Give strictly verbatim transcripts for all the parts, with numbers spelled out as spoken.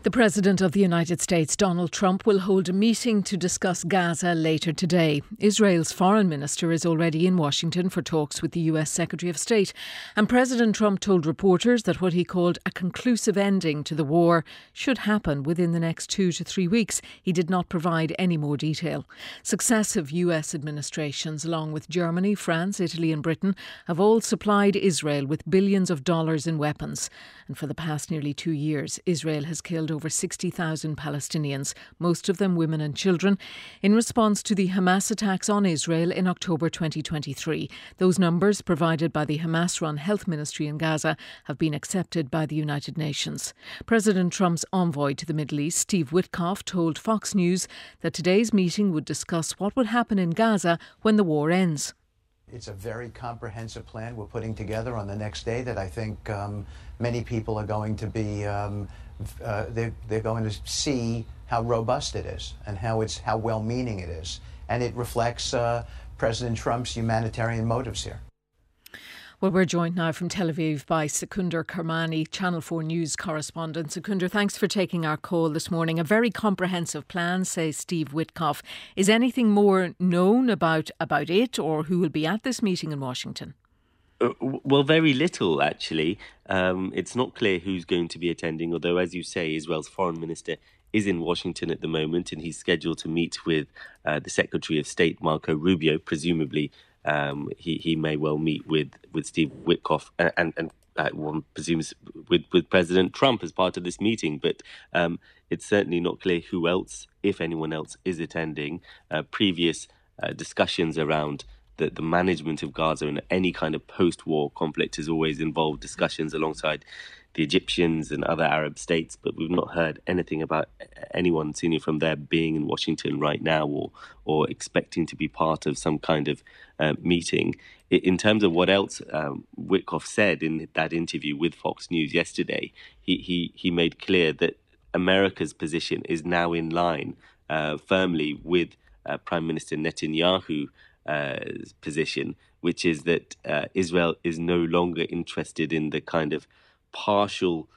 The President of the United States, Donald Trump, will hold a meeting to discuss Gaza later today. Israel's foreign minister is already in Washington for talks with the U S Secretary of State. And President Trump told reporters that what he called a conclusive ending to the war should happen within the next two to three weeks. He did not provide any more detail. Successive U S administrations, along with Germany, France, Italy and Britain, have all supplied Israel with billions of dollars in weapons. And for the past nearly two years, Israel has killed over sixty thousand Palestinians, most of them women and children, in response to the Hamas attacks on Israel in October twenty twenty-three. Those numbers, provided by the Hamas-run health ministry in Gaza, have been accepted by the United Nations. President Trump's envoy to the Middle East, Steve Witkoff, told Fox News that today's meeting would discuss what would happen in Gaza when the war ends. It's a very comprehensive plan we're putting together on the next day that I think um, many people are going to be, um, uh, they're, they're going to see how robust it is and how it's how well-meaning it is. And it reflects uh, President Trump's humanitarian motives here. Well, we're joined now from Tel Aviv by Secunder Kermani, Channel four News correspondent. Secunder, thanks for taking our call this morning. A very comprehensive plan, says Steve Witkoff. Is anything more known about, about it or who will be at this meeting in Washington? Uh, well, very little, actually. Um, it's not clear who's going to be attending, although, as you say, Israel's foreign minister is in Washington at the moment and he's scheduled to meet with uh, the Secretary of State, Marco Rubio, presumably. Um, he, he may well meet with, with Steve Witkoff and, and, and uh, one presumes with, with President Trump as part of this meeting. But um, it's certainly not clear who else, if anyone else, is attending. Uh, previous uh, discussions around the, the management of Gaza and any kind of post-war conflict has always involved discussions alongside the Egyptians and other Arab states, but we've not heard anything about anyone senior from there being in Washington right now or or expecting to be part of some kind of uh, meeting. In terms of what else um, Witkoff said in that interview with Fox News yesterday, he he, he made clear that America's position is now in line uh, firmly with uh, Prime Minister Netanyahu's uh, position, which is that uh, Israel is no longer interested in the kind of partial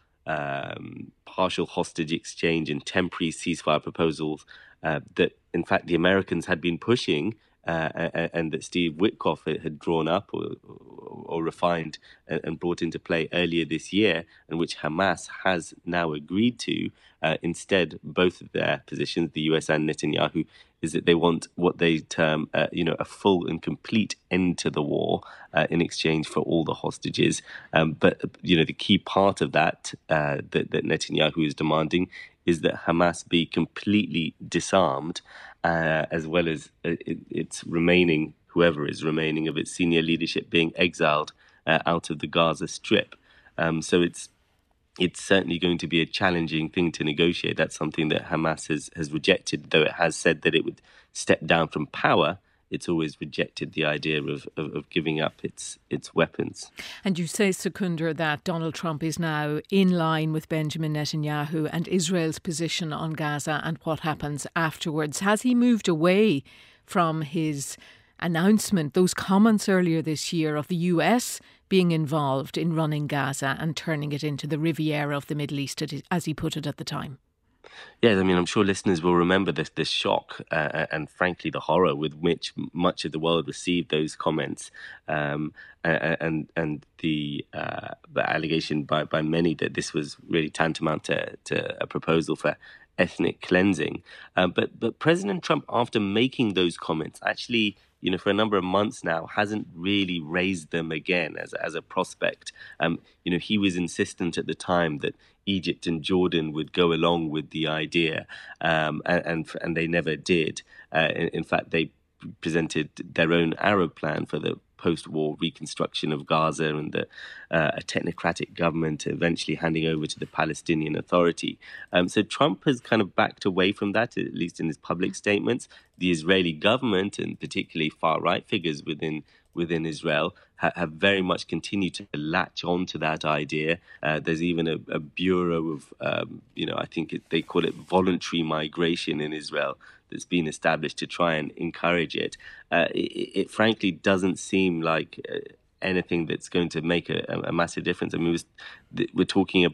um, partial hostage exchange and temporary ceasefire proposals uh, that, in fact, the Americans had been pushing uh, and, and that Steve Witkoff had drawn up or, or refined and, and brought into play earlier this year, and which Hamas has now agreed to. Uh, instead, both of their positions, the U S and Netanyahu, is that they want what they term, uh, you know, a full and complete end to the war uh, in exchange for all the hostages. Um, but, you know, the key part of that, uh, that that Netanyahu is demanding is that Hamas be completely disarmed, uh, as well as uh, it, its remaining, whoever is remaining of its senior leadership being exiled uh, out of the Gaza Strip. Um, so it's It's certainly going to be a challenging thing to negotiate. That's something that Hamas has, has rejected, though it has said that it would step down from power. It's always rejected the idea of, of, of giving up its its weapons. And you say, Secunder, that Donald Trump is now in line with Benjamin Netanyahu and Israel's position on Gaza and what happens afterwards. Has he moved away from his announcement, those comments earlier this year of the U S being involved in running Gaza and turning it into the Riviera of the Middle East, as he put it at the time? Yes, I mean, I'm sure listeners will remember this, this shock uh, and, frankly, the horror with which much of the world received those comments, um, and and the, uh, the allegation by, by many that this was really tantamount to, to a proposal for ethnic cleansing. Uh, but but President Trump, after making those comments, actually, you know, for a number of months now, hasn't really raised them again as as a prospect. Um, you know, he was insistent at the time that Egypt and Jordan would go along with the idea, um, and, and and they never did. Uh, in, in fact, they presented their own Arab plan for the post-war reconstruction of Gaza and the, uh, a technocratic government eventually handing over to the Palestinian Authority. Um, so Trump has kind of backed away from that, at least in his public statements. The Israeli government, and particularly far-right figures within within Israel, ha- have very much continued to latch on to that idea. Uh, there's even a, a bureau of, um, you know, I think it, they call it voluntary migration in Israel, that's been established to try and encourage it. Uh, it, it frankly doesn't seem like uh, anything that's going to make a, a massive difference. I mean, it was, we're talking about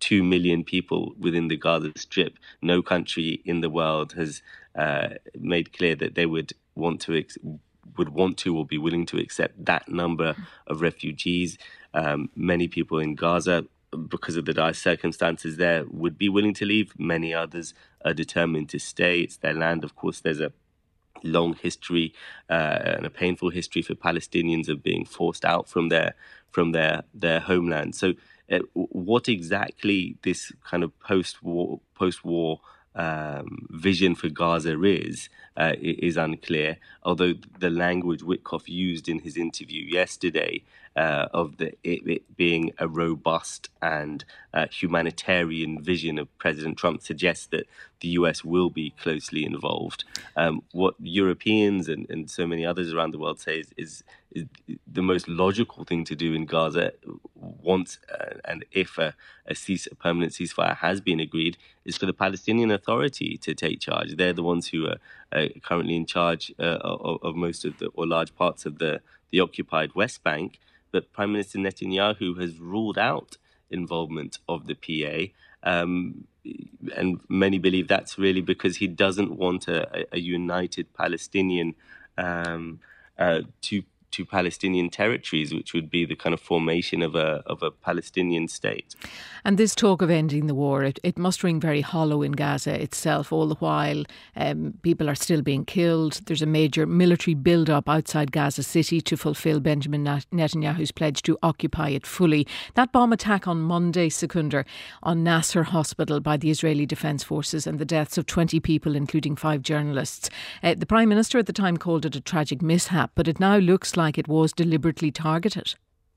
two million people within the Gaza Strip. No country in the world has uh, made clear that they would want to ex- would want to or be willing to accept that number of refugees. Um, many people in Gaza, because of the dire circumstances there, would be willing to leave. Many others are determined to stay. It's their land. Of course, there's a long history uh, and a painful history for Palestinians of being forced out from their from their their homeland. So, uh, what exactly this kind of post-war post-war um, vision for Gaza is uh, is unclear. Although the language Witkoff used in his interview yesterday uh, of the it, it being a robust and uh, humanitarian vision of President Trump suggests that the U S will be closely involved. Um, what Europeans and, and so many others around the world say is, is, is the most logical thing to do in Gaza once uh, and if a, a, cease, a permanent ceasefire has been agreed is for the Palestinian Authority to take charge. They're the ones who are uh, currently in charge uh, of, of most of the or large parts of the, the occupied West Bank. But Prime Minister Netanyahu has ruled out involvement of the P A. Um, and many believe that's really because he doesn't want a, a united Palestinian um, uh, two two Palestinian territories, which would be the kind of formation of a of a Palestinian state. And this talk of ending the war, it, it must ring very hollow in Gaza itself. All the while, um, people are still being killed. There's a major military build-up outside Gaza City to fulfil Benjamin Netanyahu's pledge to occupy it fully. That bomb attack on Monday, Secundra, on Nasser Hospital by the Israeli Defence Forces and the deaths of twenty people, including five journalists. Uh, the Prime Minister at the time called it a tragic mishap, but it now looks like it was deliberately targeted.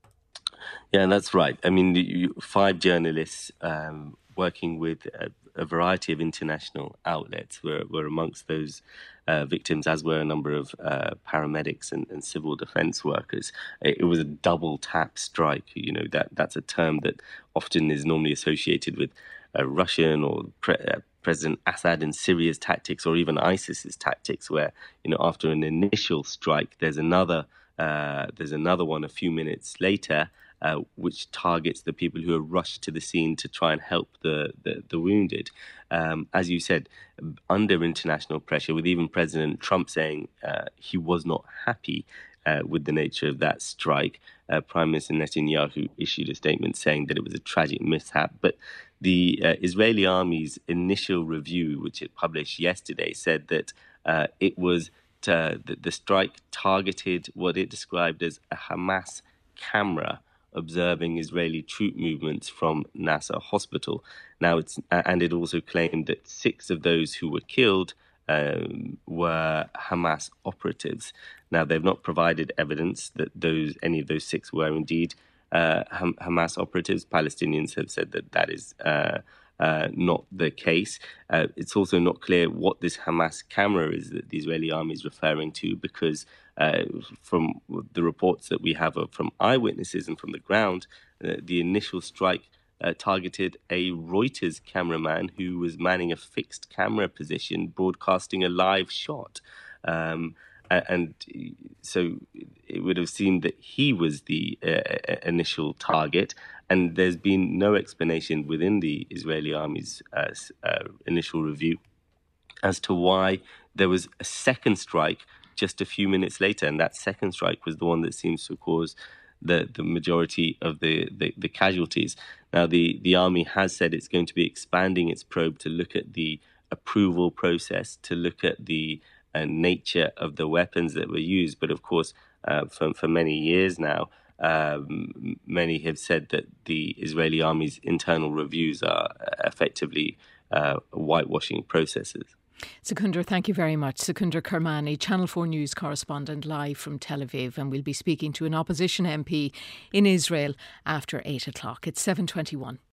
Yeah, that's right. I mean, the, five journalists um, working with a, a variety of international outlets were, were amongst those uh, victims, as were a number of uh, paramedics and, and civil defence workers. It, it was a double tap strike. You know, that that's a term that often is normally associated with uh, Russian or pre- uh, President Assad in Syria's tactics, or even ISIS's tactics, where, you know, after an initial strike, there's another uh, there's another one a few minutes later. Uh, which targets the people who are rushed to the scene to try and help the, the, the wounded. Um, as you said, under international pressure, with even President Trump saying uh, he was not happy uh, with the nature of that strike, uh, Prime Minister Netanyahu issued a statement saying that it was a tragic mishap. But the uh, Israeli army's initial review, which it published yesterday, said that uh, it was uh, the, the strike targeted what it described as a Hamas camera observing Israeli troop movements from Nasser Hospital. Now, it's and it also claimed that six of those who were killed um, were Hamas operatives. Now, they've not provided evidence that those any of those six were indeed uh, Ham- Hamas operatives. Palestinians have said that that is uh, uh, not the case. Uh, it's also not clear what this Hamas camera is that the Israeli army is referring to, because uh, from the reports that we have from eyewitnesses and from the ground, uh, the initial strike uh, targeted a Reuters cameraman who was manning a fixed camera position, broadcasting a live shot. Um, and so it would have seemed that he was the uh, initial target. And there's been no explanation within the Israeli army's uh, uh, initial review as to why there was a second strike just a few minutes later. And that second strike was the one that seems to cause the, the majority of the, the, the casualties. Now, the, the army has said it's going to be expanding its probe to look at the approval process, to look at the uh, nature of the weapons that were used. But of course, uh, for, for many years now, Um, many have said that the Israeli army's internal reviews are effectively uh, whitewashing processes. Secundra, thank you very much. Secundra Kermani, Channel four News correspondent, live from Tel Aviv, and we'll be speaking to an opposition M P in Israel after eight o'clock. It's seven twenty-one.